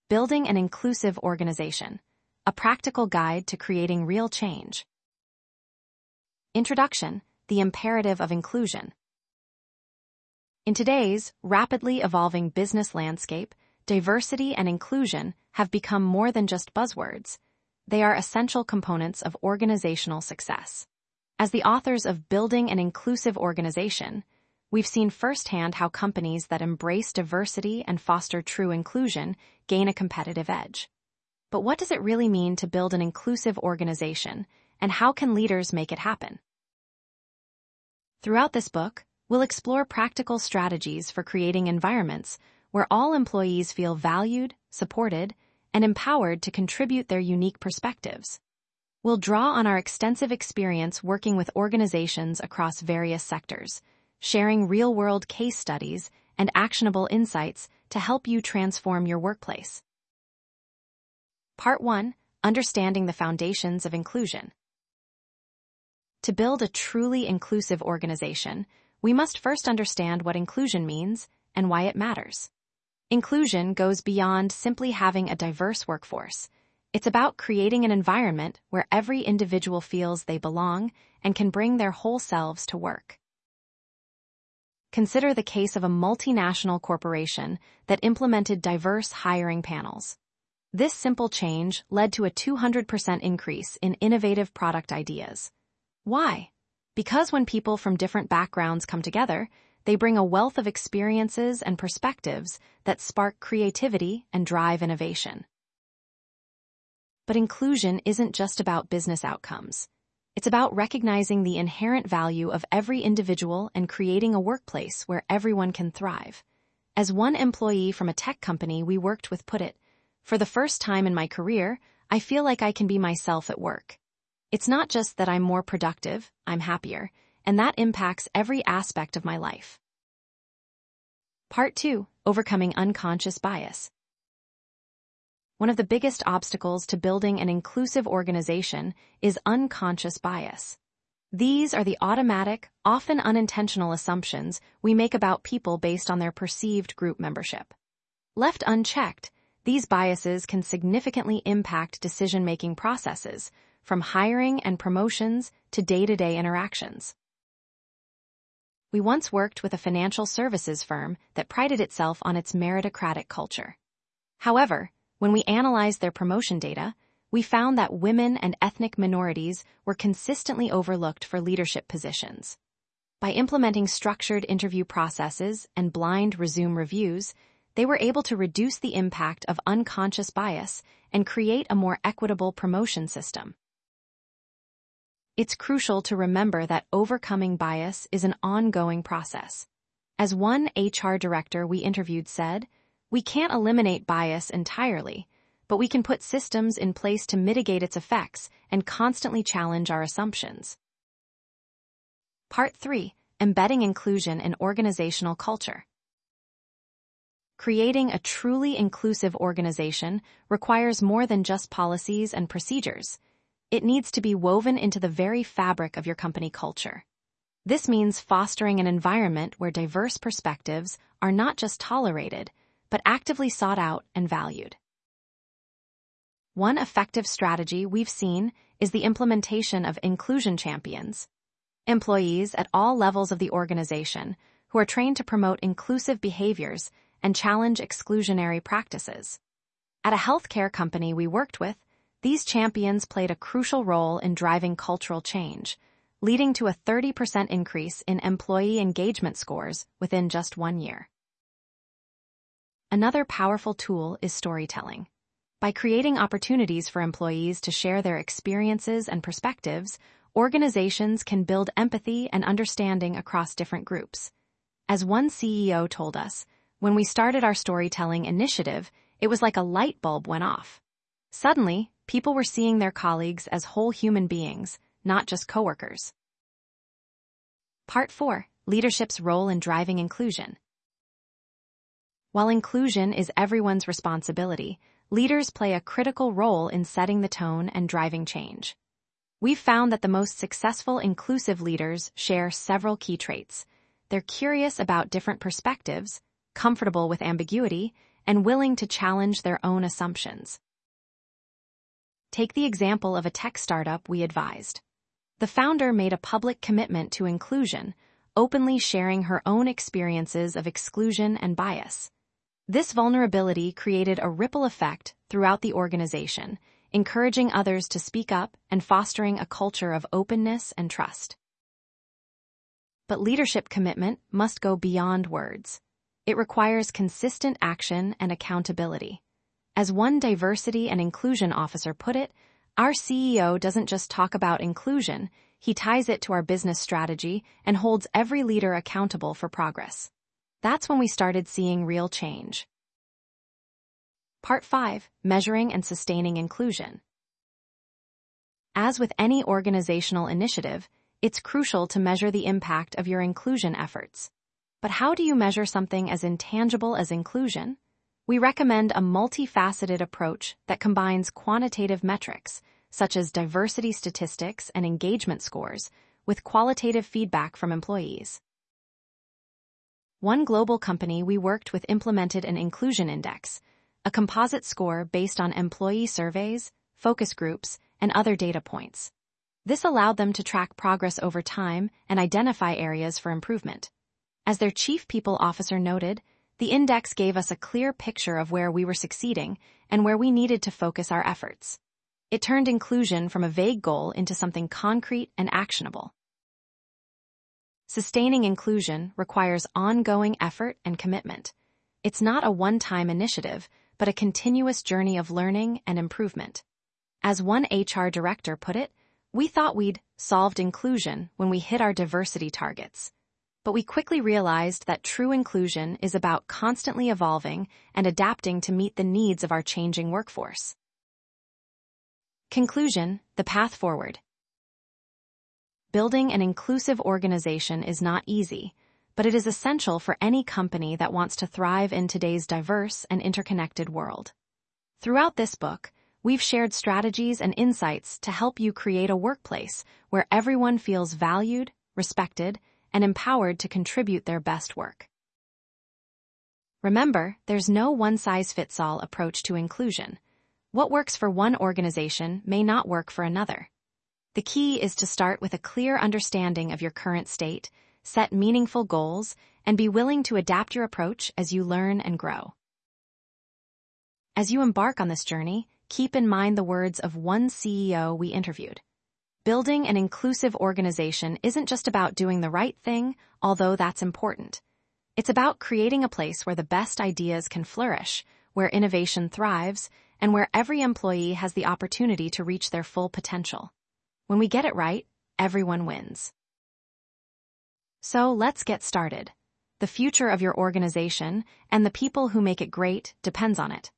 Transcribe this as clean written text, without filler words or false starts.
Building an Inclusive Organization, a practical guide to creating real change. Introduction, the imperative of inclusion. In today's rapidly evolving business landscape, diversity and inclusion have become more than just buzzwords. They are essential components of organizational success. As the authors of Building an Inclusive Organization, we've seen firsthand how companies that embrace diversity and foster true inclusion gain a competitive edge. But what does it really mean to build an inclusive organization, and how can leaders make it happen? Throughout this book, we'll explore practical strategies for creating environments where all employees feel valued, supported, and empowered to contribute their unique perspectives. We'll draw on our extensive experience working with organizations across various sectors, sharing real-world case studies and actionable insights to help you transform your workplace. Part 1. Understanding the foundations of inclusion. To build a truly inclusive organization, we must first understand what inclusion means and why it matters. Inclusion goes beyond simply having a diverse workforce. It's about creating an environment where every individual feels they belong and can bring their whole selves to work. Consider the case of a multinational corporation that implemented diverse hiring panels. This simple change led to a 200% increase in innovative product ideas. Why? Because when people from different backgrounds come together, they bring a wealth of experiences and perspectives that spark creativity and drive innovation. But inclusion isn't just about business outcomes. It's about recognizing the inherent value of every individual and creating a workplace where everyone can thrive. As one employee from a tech company we worked with put it, "For the first time in my career, I feel like I can be myself at work. It's not just that I'm more productive, I'm happier, and that impacts every aspect of my life." Part 2. Overcoming unconscious bias. One of the biggest obstacles to building an inclusive organization is unconscious bias. These are the automatic, often unintentional assumptions we make about people based on their perceived group membership. Left unchecked, these biases can significantly impact decision-making processes, from hiring and promotions to day-to-day interactions. We once worked with a financial services firm that prided itself on its meritocratic culture. However, when we analyzed their promotion data, we found that women and ethnic minorities were consistently overlooked for leadership positions. By implementing structured interview processes and blind resume reviews, they were able to reduce the impact of unconscious bias and create a more equitable promotion system. It's crucial to remember that overcoming bias is an ongoing process. As one HR director we interviewed said, "We can't eliminate bias entirely, but we can put systems in place to mitigate its effects and constantly challenge our assumptions." Part 3. Embedding inclusion in organizational culture. Creating a truly inclusive organization requires more than just policies and procedures. It needs to be woven into the very fabric of your company culture. This means fostering an environment where diverse perspectives are not just tolerated, but actively sought out and valued. One effective strategy we've seen is the implementation of inclusion champions, employees at all levels of the organization who are trained to promote inclusive behaviors and challenge exclusionary practices. At a healthcare company we worked with, these champions played a crucial role in driving cultural change, leading to a 30% increase in employee engagement scores within just 1 year. Another powerful tool is storytelling. By creating opportunities for employees to share their experiences and perspectives, organizations can build empathy and understanding across different groups. As one CEO told us, "When we started our storytelling initiative, it was like a light bulb went off. Suddenly, people were seeing their colleagues as whole human beings, not just coworkers." Part 4. Leadership's role in driving inclusion. While inclusion is everyone's responsibility, leaders play a critical role in setting the tone and driving change. We've found that the most successful inclusive leaders share several key traits. They're curious about different perspectives, comfortable with ambiguity, and willing to challenge their own assumptions. Take the example of a tech startup we advised. The founder made a public commitment to inclusion, openly sharing her own experiences of exclusion and bias. This vulnerability created a ripple effect throughout the organization, encouraging others to speak up and fostering a culture of openness and trust. But leadership commitment must go beyond words. It requires consistent action and accountability. As one diversity and inclusion officer put it, our CEO doesn't just talk about inclusion, he ties it to our business strategy and holds every leader accountable for progress. That's when we started seeing real change. Part 5. Measuring and sustaining inclusion. As with any organizational initiative, it's crucial to measure the impact of your inclusion efforts. But how do you measure something as intangible as inclusion? We recommend a multifaceted approach that combines quantitative metrics, such as diversity statistics and engagement scores, with qualitative feedback from employees. One global company we worked with implemented an inclusion index, a composite score based on employee surveys, focus groups, and other data points. This allowed them to track progress over time and identify areas for improvement. As their chief people officer noted, the index gave us a clear picture of where we were succeeding and where we needed to focus our efforts. It turned inclusion from a vague goal into something concrete and actionable. Sustaining inclusion requires ongoing effort and commitment. It's not a one-time initiative, but a continuous journey of learning and improvement. As one HR director put it, we thought we'd solved inclusion when we hit our diversity targets. But we quickly realized that true inclusion is about constantly evolving and adapting to meet the needs of our changing workforce. Conclusion: the path forward. Building an inclusive organization is not easy, but it is essential for any company that wants to thrive in today's diverse and interconnected world. Throughout this book, we've shared strategies and insights to help you create a workplace where everyone feels valued, respected, and empowered to contribute their best work. Remember, there's no one-size-fits-all approach to inclusion. What works for one organization may not work for another. The key is to start with a clear understanding of your current state, set meaningful goals, and be willing to adapt your approach as you learn and grow. As you embark on this journey, keep in mind the words of one CEO we interviewed. Building an inclusive organization isn't just about doing the right thing, although that's important. It's about creating a place where the best ideas can flourish, where innovation thrives, and where every employee has the opportunity to reach their full potential. When we get it right, everyone wins. So let's get started. The future of your organization and the people who make it great depends on it.